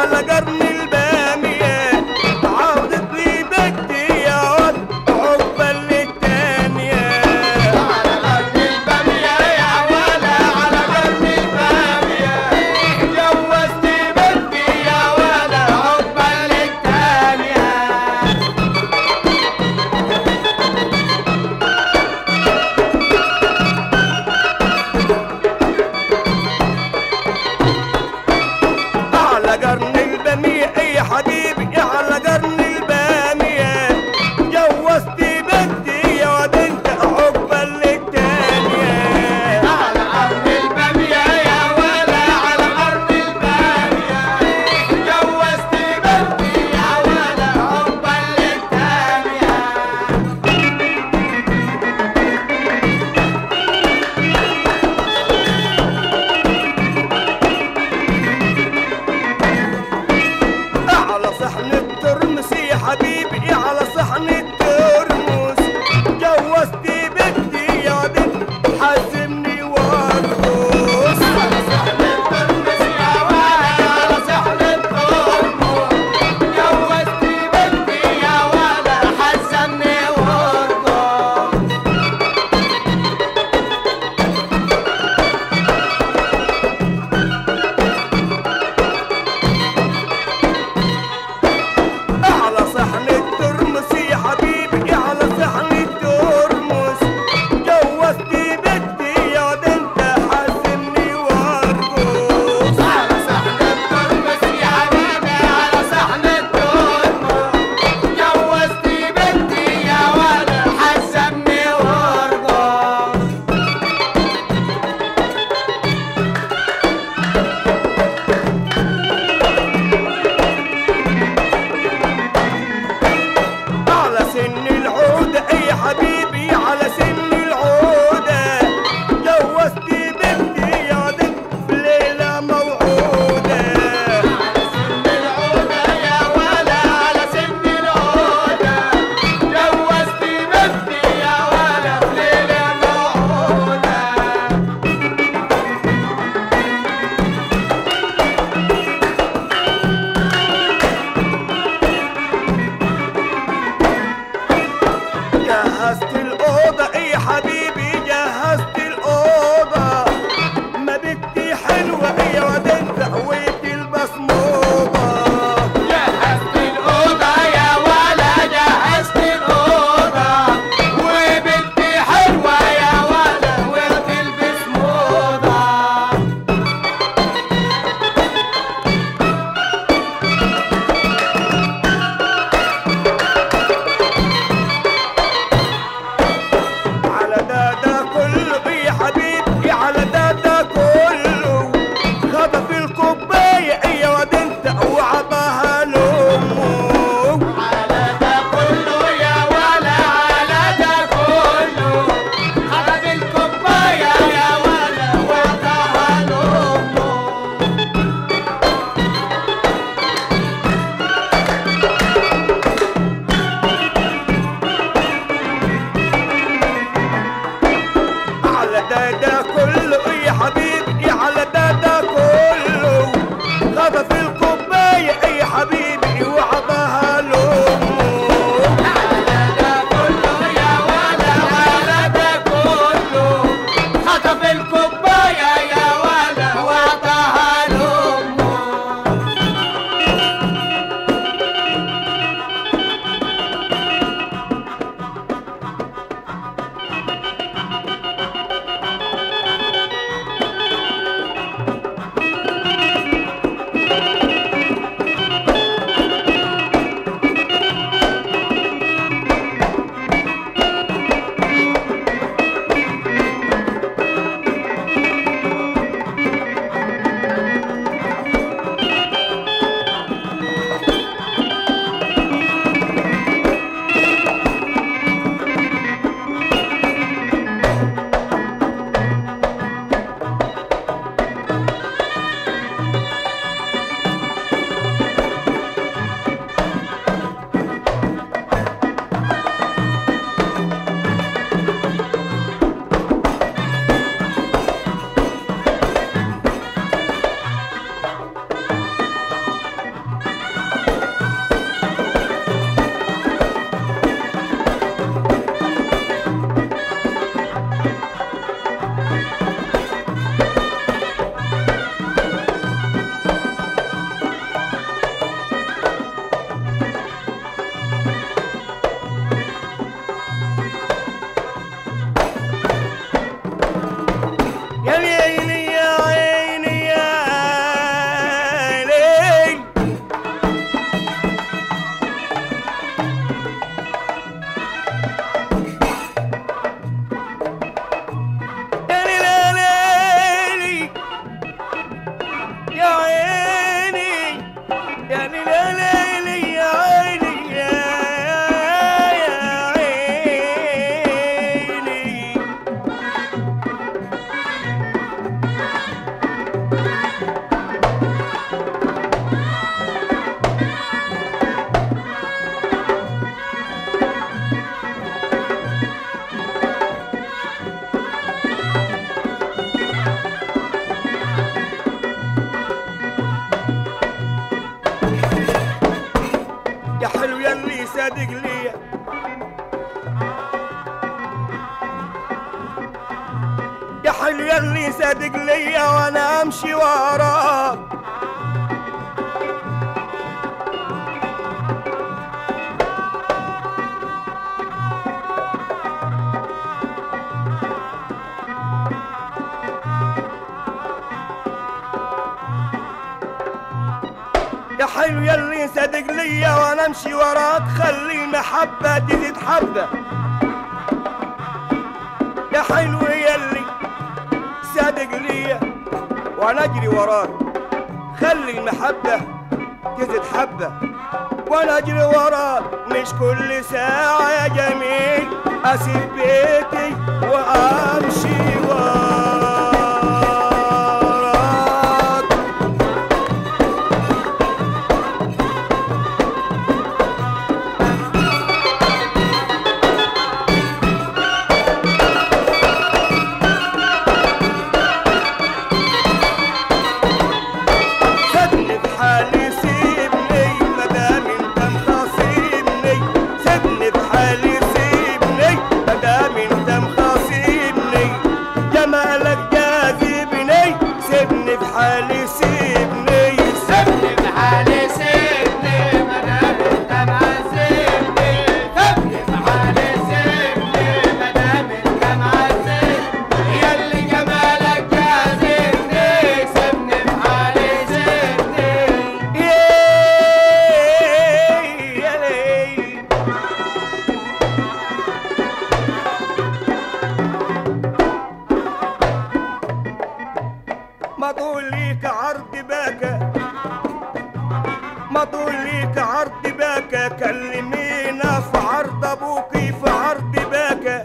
على قرن البامية عودت لي بنتي يا ولد عقبال للتانية. على قرن البامية يا ولا على قرن البامية جوزت بنتي يا ولا عقبال التانية. على قرن البامية يا حبيبي على قرن البامية جوزت بنتي يا ولد انت عقبال للتانية. على قرن البامية يا ولا على قرن البامية جوزت بنتي يا ولا عقبال التانية. على صحن الترمس يا حبيبي على صحن الترمس جوزت بنتي يا ولد حزمني وارقص. على صحن الترمس يا ولا على صحن الترمس جوزت بنتي يا ولا حزمني وارقص. على صحن الترمس يا حبيبي على صحن الترمس جوزت بنتي يا ولد انت حزمني وارقص. على صحن الترمس يا حبيبي على صحن الترمس جوزت بنتي يا ولا حزمني وارقص. على سن العودة يا حبيبي على سن العودة جوزت بنتي يا ولد في ليلة موعودة. على سن العودة يا ولا على سن العودة جوزت بنتي يا ولا في ليلة موعودة. جهزت الأوضة يا حبيبي جهزت الأوضة ما بنتي حلوة يا ولد انت هويت البصموضة. جهزت الأوضة يا ولا جهزت الأوضة وبنتي حلوة يا ولا وتلبس موضة. على ده كله يا حبيبي على ده كله خطف الكوباية يا ولد انت وعطاها لأمه. على ده كله يا ولا على ده كله خرب الكوباية يا ولا وعطاها لأمه. على ده كله يا حبيبي على ده كله خطف الكوباية يا حبيبي وعطاها لأمه. على ده كله يا ولا على ده كله خطف الكوباية يا ولا وعطاها لأمه. صادق ليا وانا امشي وراك. يا حلو يلي صادق ليا وانا امشي وراك، خلي المحبة تزيد حبة. يا حلو يلي صادق ليا وانا اجري وراك، خلي المحبة تزيد حبة وانا اجري وراك. مش كل ساعة يا جميل اسيب بيتي وامشي وراك. مطوليك عرض باكا، كلمينا في عرض ابوكي في عرض باكا.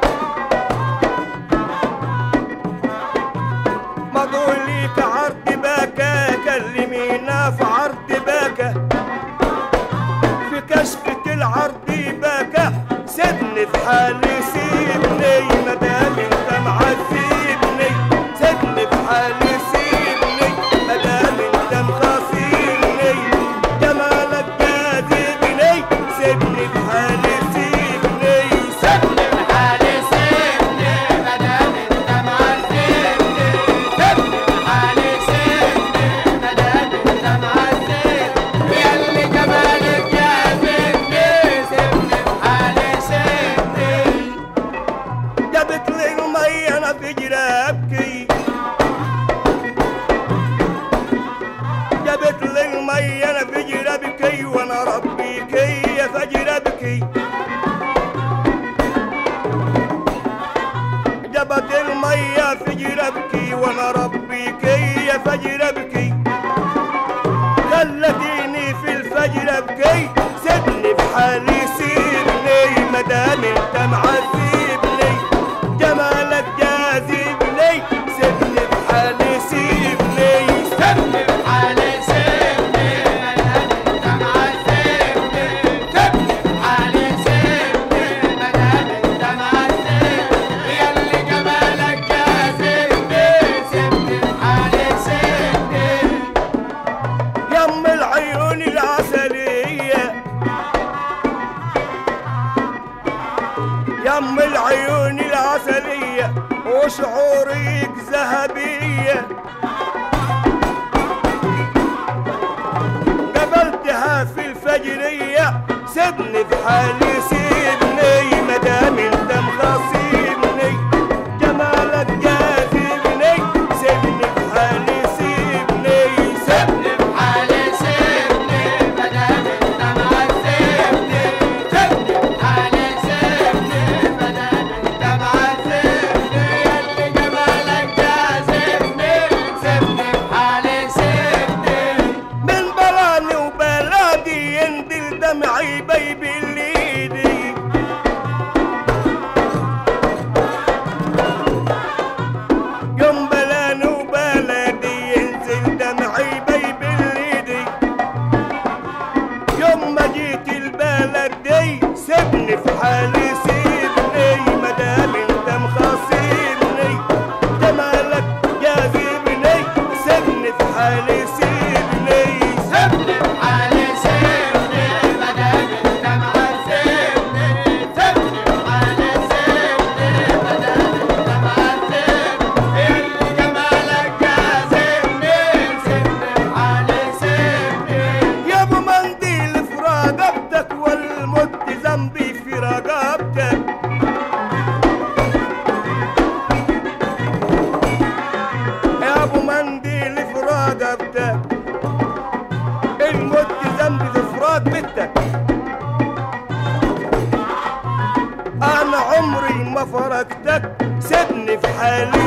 مطوليك عرض باكا، كلمينا في عرض باكا. في كشفة العرض باكا، سيبني في حالي سيبني مدام انت معذبني. سيبني في حالي سيبني مدام انت مخاصمني. جمالك جاذبني سيبني في حالي سيبني. سيبني في حالي سيبني مدام انت معذبني. سيبني في حالي سيبني مدام انت معذبني. ياللي جمالك جاذبني سيبني في حالي سيبني. جابت لي المية انا في جرابكي، جابت لي المية انا في جرابكي وانا ربيكي يا فجرابكي. جابت المية في جرابكي وانا ربيكي يا فجرابكي. خلتيني في الفجر ابكي، سيبني في حالي سيبني مدام انت معذبني. جمالك جاذبني سيبني في حالي سيبني. سيبني في حالي سيبني مدام انت معذبني. سيبني في حالي سيبني مدام انت معذبني. ياللي جمالك جاذبني سيبني في حالي سيبني. يم العيون العسلية، يم العيون العسلية وشعورك ذهبية. قابلتها في الفجرية، سيبني في حالي سيبني مدام انت مخاصمني. جمالك جاذبني سيبني في حالي سيبني. سيبني في حالي سيبني مدام انت معذبني. سيبني في حالي سيبني مدام انت معذبني. ياللي جمالك جاذبني سيبني في حالي سيبني. من بلاني وبلادي ينزل دمعي بيبي الليدي. فرجتك سيبني في حالي